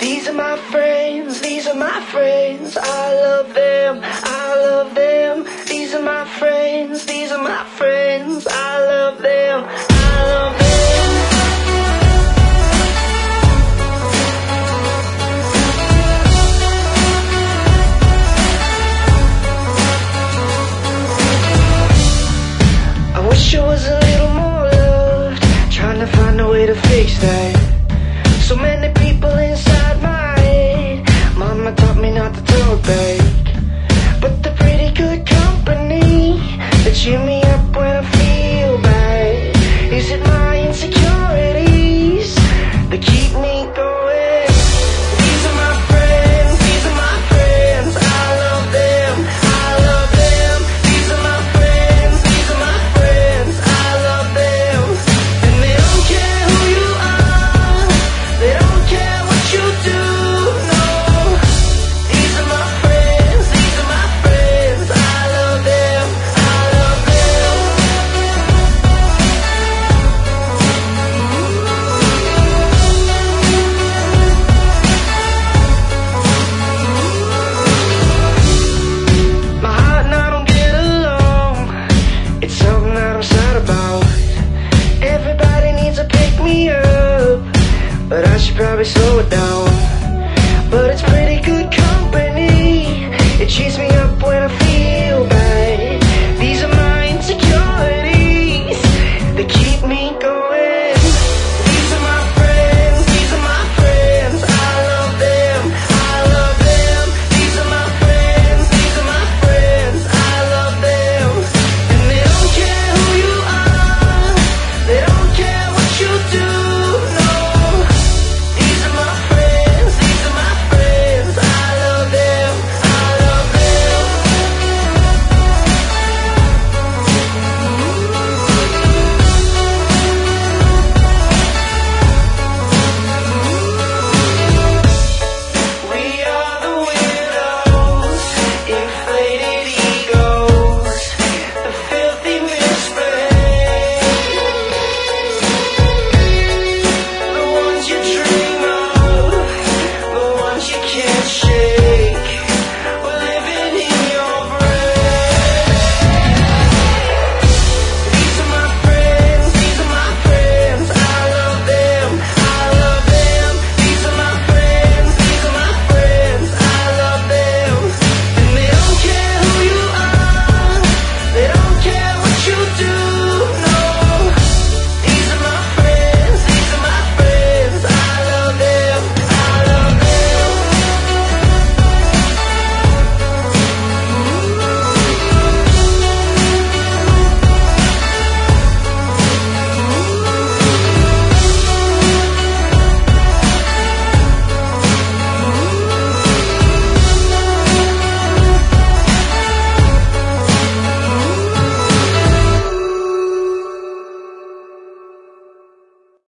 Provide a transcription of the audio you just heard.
These are my friends, these are my friends. I love them, I love them. These are my friends, these are my friends. I love them, I love them. I wish I was a little more loved, trying to find a way to fix that. So many people inside my head. Mama taught me not to talk back, but they're pretty good company. They cheer me up when I feel bad. Is it my insecurities that keep me going? These are my friends, these are my friends. I love them, I love them. These are my friends, these are my friends. I love them. And they don't care who you are, they don't care what you do, no. These are my friends, these are my friends. I love them, I love them. My heart and I don't get along, it's something that I'm sad about. Everybody needs to pick me up, but I should probably slow it down. But it's pretty good company, it cheats me